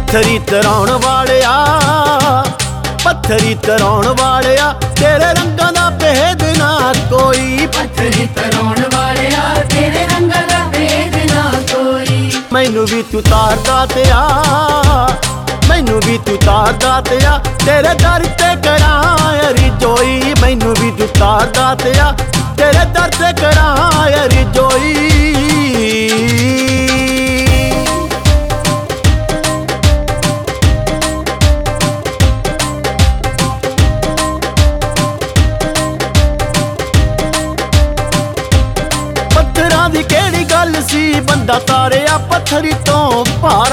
पत्थरी तराउण वालिया, पत्थरी तराउण वालिया, तेरे रंगां दा भेद ना कोई। पत्थरी तराउण वालिया, तेरे रंगां दा भेद ना कोई। मैनू भी तू तारदा ते आ, मैनू भी तू तारदा ते आ, तेरे दर ते करां रिजोई। मैनू भी तू तारदा ते आ, तेरे दर ते करां रिजोई। पत्थरां दी केड़ी गल सी, बंदा तारिया पत्थरी तो पारा।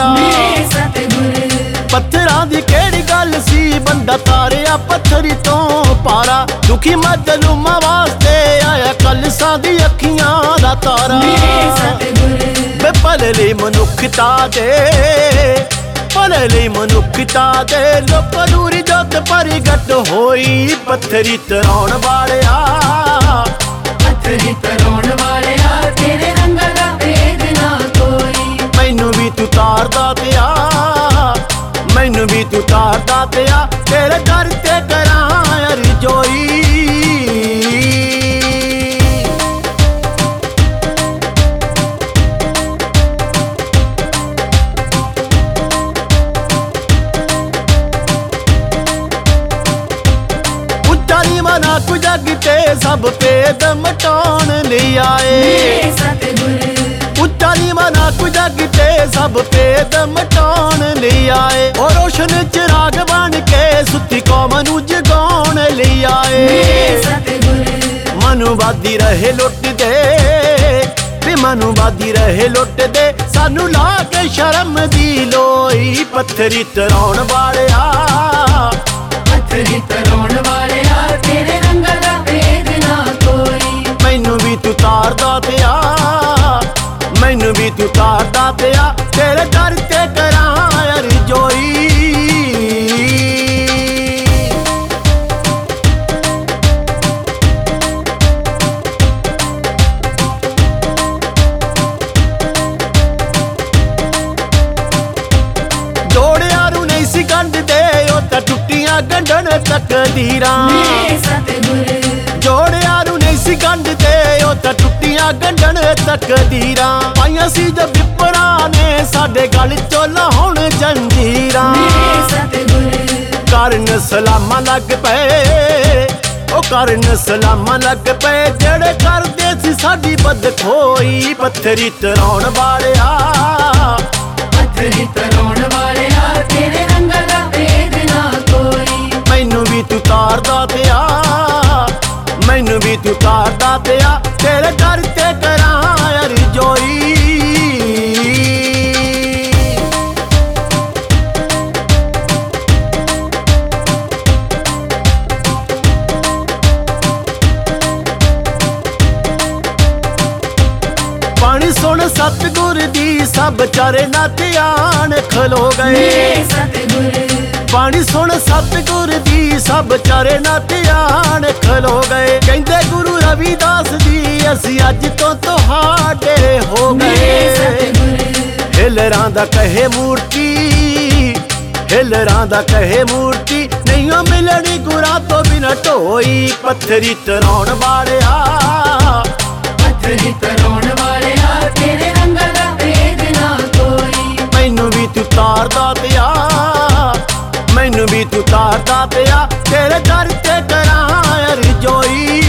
पत्थरां दी केड़ी गल सी, बंदा तारिया पत्थरी तो पारा। दुखी मजलूमां वास्ते आया कलसां दी अखियां दा तारा। वे भले लई मनुखता दे, भले लई मनुखता दे, लोकां दूरी जोत प्रगट होई। पत्थरी तराउण वालिया, पत्थरी तराउण वालिया, तेरे रंगां दा भेद ना कोई। मैनू भी तू तारदा ते आ, मैनू भी तू तारदा ते आ, तेरे दर ते करां रिजोई। उच्चारी मना कु जग ते सब भेद मटाउण लई आए। उच्चारी मना कु जग ते सब भेद मटाउण लई आए। और रोशन चिराग बन के सुती कौम नू जगाउण लई आए। मनुवादी रहे लुट दे, वे मनुवादी रहे लुट दे, सानू ला के शर्म दी लोई। पत्थरी तराउण वालिया, पत्थरी तराउण वालिया, तेरे रंगां दा भेद ना कोई। मैनू भी तू तारदा ते आ, मैनू भी तू तारदा ते आ, तेरे दर ते करां रिजोई। जोड़िया नू नहीं सी गंढ दे, ओ तां टुट्टियां गंढण तकदीरां। जोड़िया नू नहीं सी गंढ दे, ओ तां टुट्टियां गंढण तकदीरां। पाइयां सी जब विपरा ने साडे गल चों लाहुण जंजीरां। करन सलामां लग पए, ओ करन सलामां लग पए, जेड़े करदे सी साडी बदखोई। पत्थरी तराउण वालिया, पत्थरी तराउण वालिया, तेरे रंगां दा भेद ना कोई। मैनू भी तू तारदा ते आ, मैनू भी तू तारदा ते आ, तेरे दर ते करां रिजोई। पानी सुन सतगुर दी, सब चारे नाते आन खलो गए। पानी सुन सतगुर दी, सब चारे नाते आन खलो गए। कहंदे गुरु रविदास जी, असी अज तो तुहाडे हो गए। हिलरां दा कहे मूर्ति, हिलरां दा कहे मूर्ति, नहीं मिलनी गुरां तो बिना ढोई। पत्थरी तराउण वालिया, पत्थरी तराउण वालिया, तेरे रंगां दा भेद ना कोई। मैनू भी तू तारदा ते आ, मैनू भी तू तारदा ते आ, तेरे दर ते करां रिजोई।